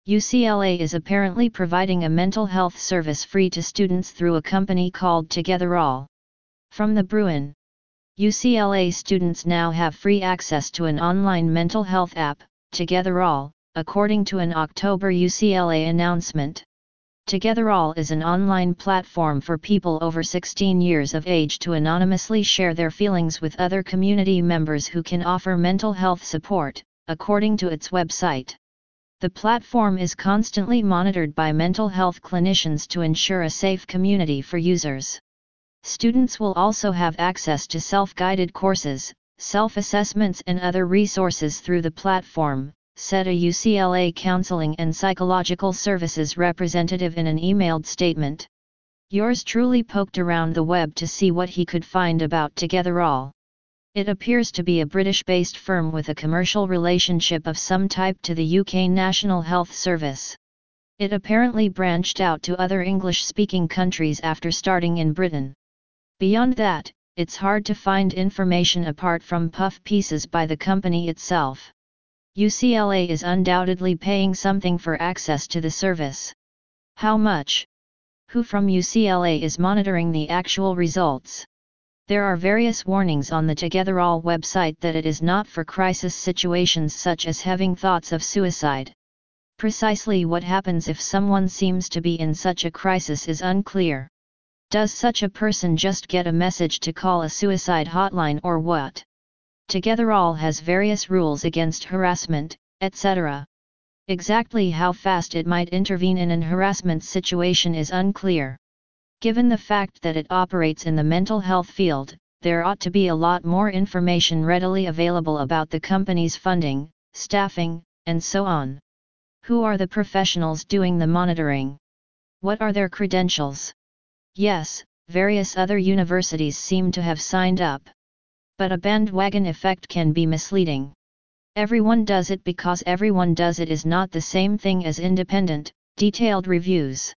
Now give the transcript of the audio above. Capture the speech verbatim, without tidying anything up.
U C L A is apparently providing a mental health service free to students through a company called Togetherall. From the Bruin. U C L A students now have free access to an online mental health app, Togetherall, according to an October U C L A announcement. Togetherall is an online platform for people over sixteen years of age to anonymously share their feelings with other community members who can offer mental health support, according to its website. The platform is constantly monitored by mental health clinicians to ensure a safe community for users. Students will also have access to self-guided courses, self-assessments and other resources through the platform, said a U C L A Counseling and Psychological Services representative in an emailed statement. Yours truly poked around the web to see what he could find about Togetherall. It appears to be a British-based firm with a commercial relationship of some type to the U K National Health Service. It apparently branched out to other English-speaking countries after starting in Britain. Beyond that, it's hard to find information apart from puff pieces by the company itself. U C L A is undoubtedly paying something for access to the service. How much? Who from U C L A is monitoring the actual results? There are various warnings on the Togetherall website that it is not for crisis situations such as having thoughts of suicide. Precisely what happens if someone seems to be in such a crisis is unclear. Does such a person just get a message to call a suicide hotline or what? Togetherall has various rules against harassment, et cetera. Exactly how fast it might intervene in an harassment situation is unclear. Given the fact that it operates in the mental health field, there ought to be a lot more information readily available about the company's funding, staffing, and so on. Who are the professionals doing the monitoring? What are their credentials? Yes, various other universities seem to have signed up. But a bandwagon effect can be misleading. Everyone does it because everyone does it is not the same thing as independent, detailed reviews.